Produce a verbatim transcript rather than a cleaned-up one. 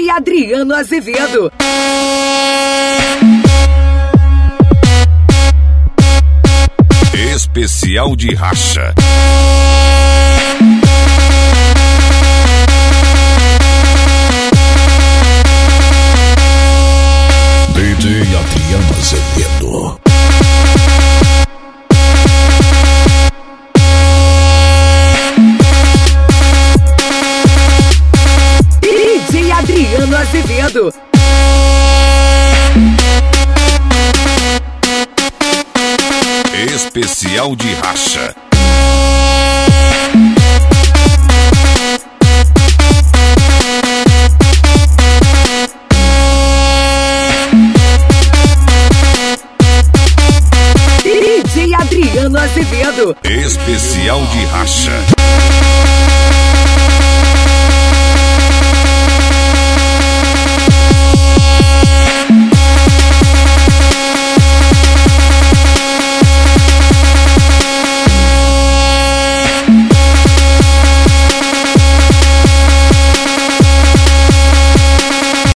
D J Adriano Azevedo. Especial de racha. D J Adriano Azevedo. D J Adriano Azevedo. Especial de racha. D J Adriano Azevedo. Especial de racha.